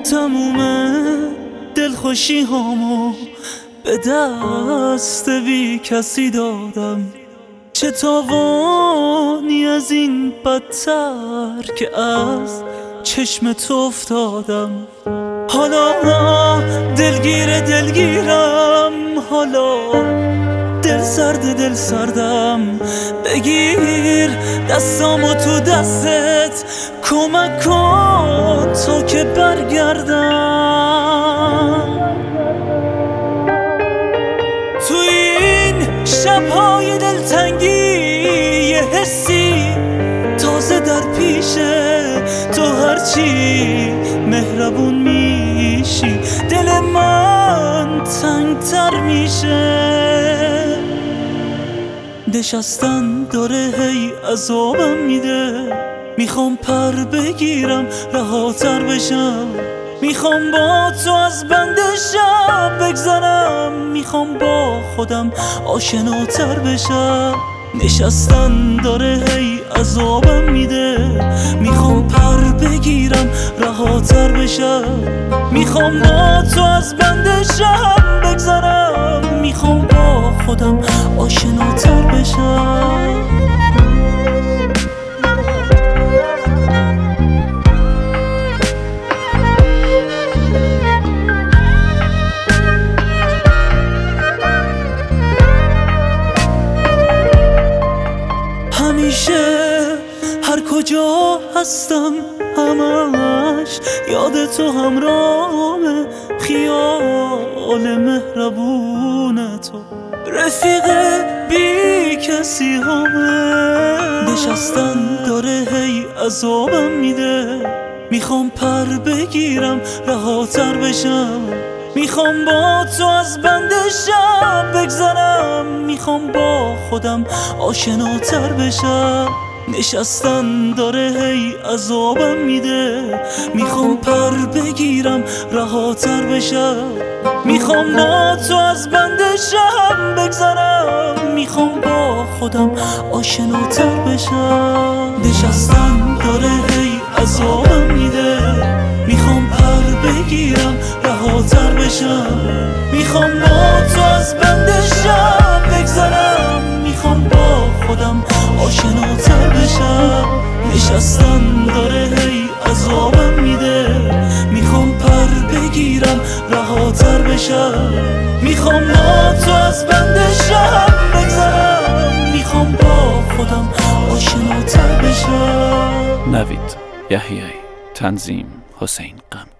تموم دلخوشی هامو به دست بی کسی دادم. چه تاوانی از این بدتر که از چشم تو افتادم. حالا دلگیرم، حالا دل سردم. بگیر دستامو تو دستت، کمک کن تا که برگردم. تو این شبهای دلتنگی یه حسی تازه در پیشه. تو هرچی مهربون میشی دل من تنگتر میشه. نشستن داره هی عذابم میده. میخوام پر بگیرم رهاتر بشم. میخوام با تو از بند شب بگذرم. میخوام با خودم آشناتر بشم. نشستن داره هی عذابم میده. میخوام پر بگیرم رهاتر بشم. میخوام با تو از بند شب بگذرم. میخوام با خودم آشناتر بشم. همیشه هر کجا هستم همش یاد تو همراهمه. خیال مهربون تو رفیق بی کسی همه. نشستن داره هی عذابم میده. میخوام پر بگیرم رهاتر بشم. میخوام با تو از بند شب بگذرم. میخوام با خودم آشناتر بشم. نشستن داره هی عذابم میده. میخوام پر بگیرم رهاتر بشم. میخوام با تو از بند شب بگذرم. میخوام با خودم آشناتر بشم. نشستن داره هی عذابم میده. میخوام پر بگیرم رهاتر بشم. میخوام با تو از بند شب بگذرم. میخوام با خودم آشناتر بشم. نشستن داره هی عذابم میده. میخوام پر بگیرم رهاتر بشم. میخوام با تو از بند شب بگذرم. میخوام با خودم آشناتر بشم. نوید یحیی، تنظیم حسین غمگی.